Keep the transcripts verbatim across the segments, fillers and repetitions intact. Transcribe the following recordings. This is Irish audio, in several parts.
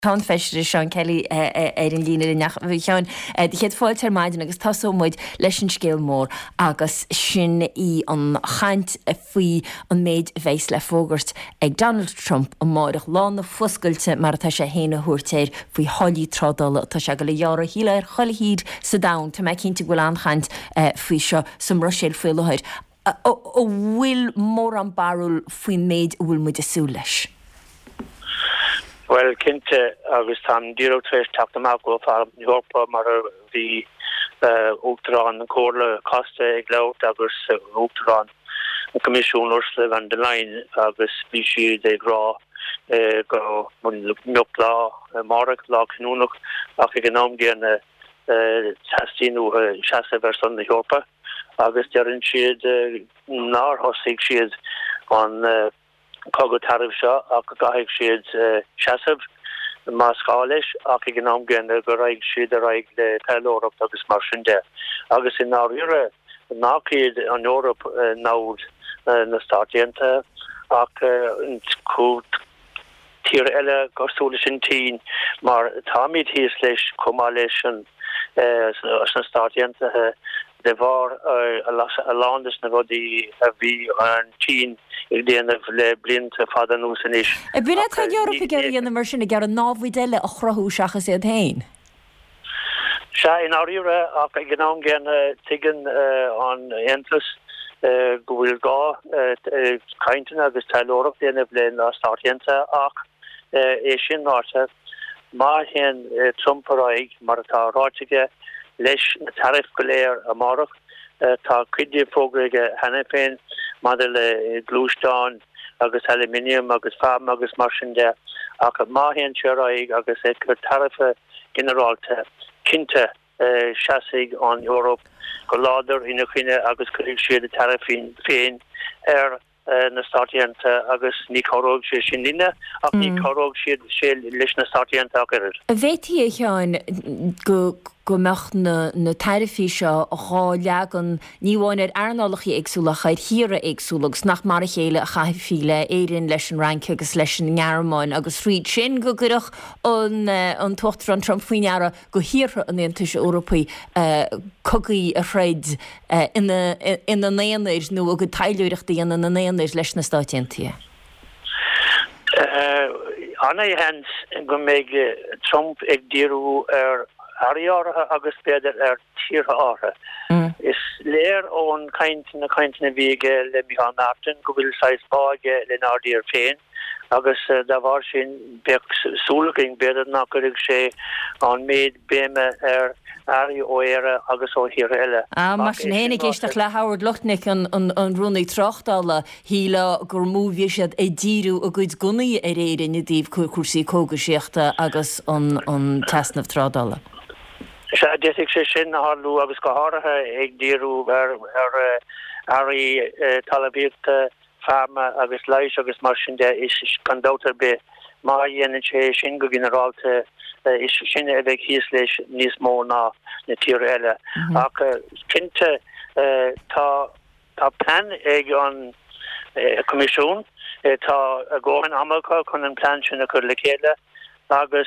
Tá feistir Seán Kelly ar an lína nach bhíán de chéad fáilte maidin agus tasómid leis an scéal mór agus sin í an chaint a faoi an méid bhéis le fógart ag Donald Trump an máireach lána fuscailte mar tá sé héna thuirtéir faoi holaí trádála tá se go le dearra híle ar choilehíd sa dam tá me cinnta bhfuil an chaint faoi seo som Roiséal faoi lehaid. ó bhfuil mór an barúil faoin méid bhfuil muid asú leis. Well, kinte agus tam diro tres tak them out go far Europa mar vi Ultron Corle Costa Eglaut agus Ultron Commission Ursula van der Leyen agus Vichy de Gra go Mukla Marek la Knunuk ach genom gen Tastinu chasse version Europa agus derin siad nar hosig siad on Cogo tarif seo ach gaig siad chasab mascáis ach i gnom gen go raig siad a raig le Europa agus mar sin de agus in áire nácéad an Europa nád na stádianta ach có tír eile gosúla sin tí mar táid híos leis comá leis an na stádianta de var a landes na rodi a vi an Chin ag déanamh le blint fada núsan is. A bine tá Europa geir an mar sin a gar an náhhuiile a chrathú seachas iad hain? Se in áíre ach ag gnám gan tuigean an Entlas go bhfuil gá cainteanna agus tailórach déanamh le na stádianta ach é sin náte má hen Trumparáig mar atá ráitige leis na tarif goléir a marach tá cuidir fógraige hena féin maidir le glústeán agus aluminium agus fam agus mar sin de ach má hen seráig agus é chu tarifa generalte cinnte seasaigh an Europa go láidir ina chuine agus chuigh siad a tarifin féin ar na stádianta agus ní choróg sé sin líne ach ní choróg siad sé leis na stádianta agur. A bhéití é teáin go go mecht na na tarifí seo a chá legan níháin ar airnálachaí agsúlachaid hire agsúlagus nach mar a chéile a chaithfíle éirin leis an rank agus leis an ngearmáin agus fríd sin go gurach an an tochttar an Trump faoineara go hire an Aontais Eorpaí cogaí a chreid ina ina néanaid nó a go tailúireachtaí ina na néanaid leis na stáitiantaí. Anna hens go méid Trump ag díú ar Ariara agus beidir ar tíre ára. Is léir ón kaint na kaint na vige le mi an aften go bhfuil seis báige le nádier féin agus da war sin be súlaging beidir nach gorig sé an méid béme ar ari óire agus ó hir eile. Ah, mar sin hénig éisteach le Howard Luchtnick an an runnaí trochtdála híle gur múvi siad é díú a gúid gunnaí ar éidir na díobh cuasí cógaisiachta agus an an testnamh trádála. Se déigh sé sin hálú agus go háirithe ag díú ar ar airí talabíta farma agus leis agus mar sin de is condótar be má dhéanaan sé sin go generarálte is sinne a bheith híos leis níos mó ná na tíre eile. Ach cinnte tá tá plan ag an comisiún tá a ggóin America chun an plan sin a chur le chéile agus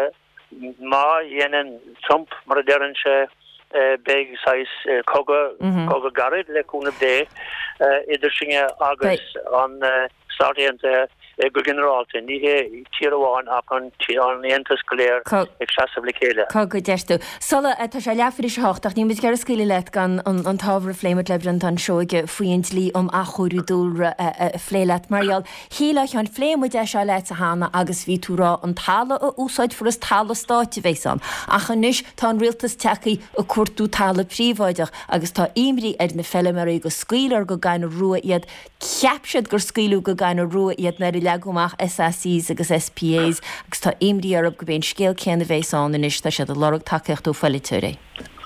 má dhéanaan Trump mar dean se beg sais coga coga garid le cúna dé idir singe agus an stádianta go generarálte ní hé tíháin ach an an Aontas goléir ag seasamh le chéile. Có go deirú. Sola tá sé leafar is háach ní mis gar scíile le gan an tábhar fléimar lebran an seoige faoint lí om a choirú dúra phléileat Marial. Híle an phléimú de se le a hána agus ví túrá an talla a úsáid for is talla státe bhééisan. Achanis tá an rialtas techaí a cuatú talla príomháideach agus tá imrí ar na fellmarí go scuilar go gain ruúa iad ceapsead gur scuilú go gain ruúa iad na legumach S S Cs agus S P As agus tá imrí arab go bhéon scéal céan a bhééisán inis tá siad a lorug takeíocht ó foiiliúire.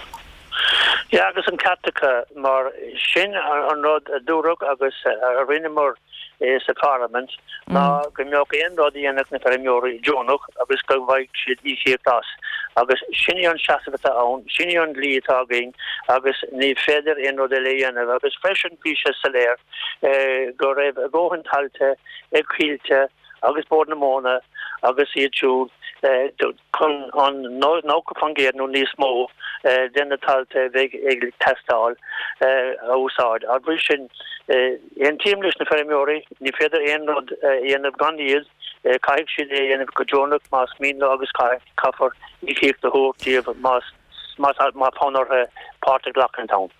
Ja agus an catcha mar sin an rud a dúrug agus a rinnemór is a parliament ná go meoch éon rud dhéanach na ferimóí Jonoch agus go bhaid siad í chétas agus sinne an seasamhta ann, sinne an lítágaing agus ní féidir éon rud a léanamh agus freisin píse sa léir go raibh a ggóhann talte ag chiilte agus bord na móna agus iad siúd kun an no no fungeer no ní smó den talte ve eg testal úsad a sin en teamlis na fermiori ni feder ein rod en of gandies kaig si en of gojonuk mas min agus ka kaffer ni fi de ho mas mas ma panor part of Glockentown.